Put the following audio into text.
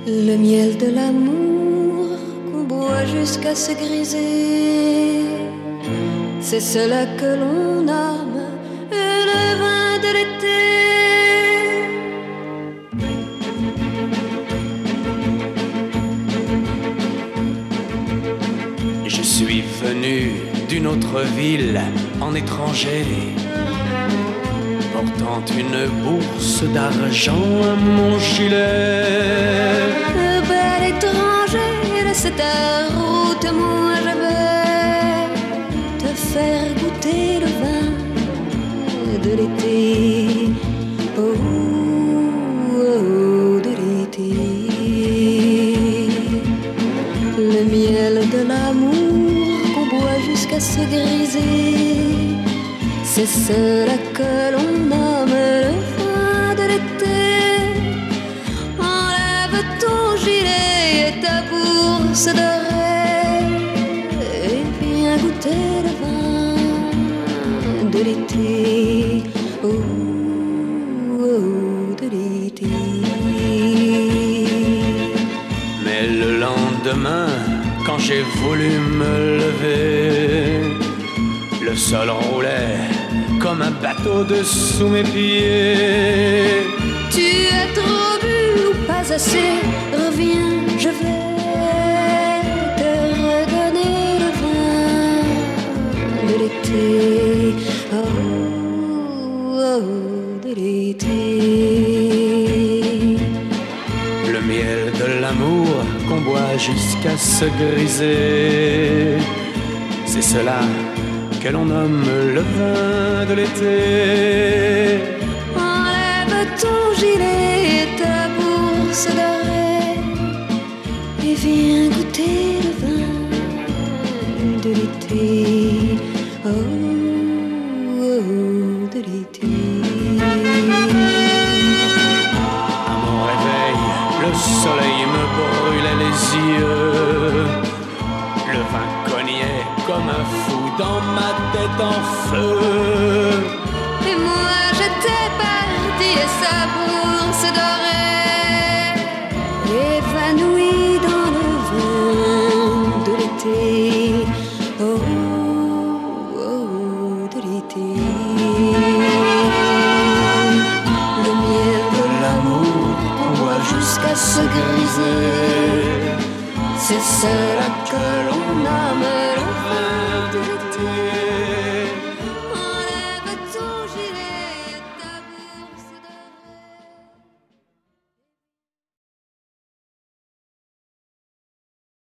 Le miel de l'amour qu'on boit jusqu'à se griser, c'est cela que l'on nomme le vin de l'été. Je suis venu d'une autre ville en étranger, portant une bourse d'argent à mon gilet. Bel étranger, c'est ta route, moi je vais te faire goûter le vin de l'été. Oh, oh, de l'été. Le miel de l'amour qu'on boit jusqu'à se griser, c'est cela que l'on nomme le vin de l'été. Enlève ton gilet et ta bourse dorée et viens goûter le vin de l'été. Oh, oh, de l'été. Mais le lendemain, quand j'ai voulu me lever, le sol roulait comme un bateau dessous mes pieds. Tu as trop bu ou pas assez? Reviens, je vais te redonner le vin de l'été. Oh, oh, de l'été. Le miel de l'amour qu'on boit jusqu'à se griser, c'est cela que l'on nomme le vin de l'été. Enlève ton gilet et ta bourse dorée et viens goûter le vin de l'été. Oh, oh, de l'été. À mon réveil, le soleil me brûlait les yeux. Le vin cognait comme un fou dans ma tête en feu. Et moi j'étais parti et sa bourse dorée, évanouie dans le vin de l'été. Oh, oh, de l'été. Le miel de l'amour qu'on boit jusqu'à se griser, c'est cela que l'on nomme le vin de l'été.